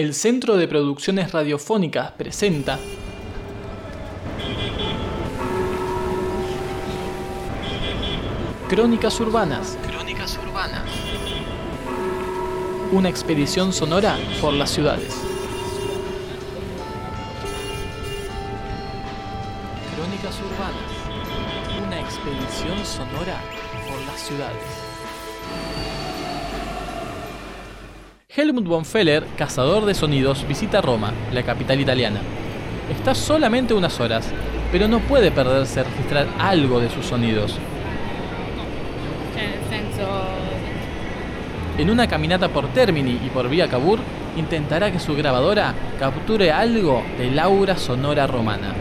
El Centro de Producciones Radiofónicas presenta Crónicas Urbanas. Una expedición sonora por las ciudades. Crónicas Urbanas. Una expedición sonora por las ciudades. Helmut von Feller, cazador de sonidos, visita Roma, la capital italiana. Está solamente unas horas, pero no puede perderse registrar algo de sus sonidos. En una caminata por Termini y por Via Cavour, intentará que su grabadora capture algo del aura sonora romana.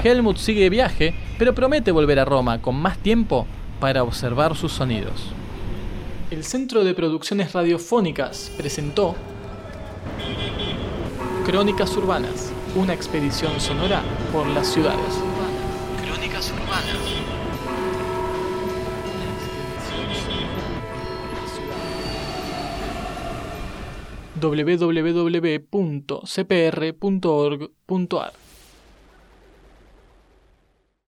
Helmut sigue de viaje, pero promete volver a Roma con más tiempo para observar sus sonidos. El Centro de Producciones Radiofónicas presentó Crónicas Urbanas, una expedición sonora por las ciudades. Crónicas Urbanas. www.cpr.org.ar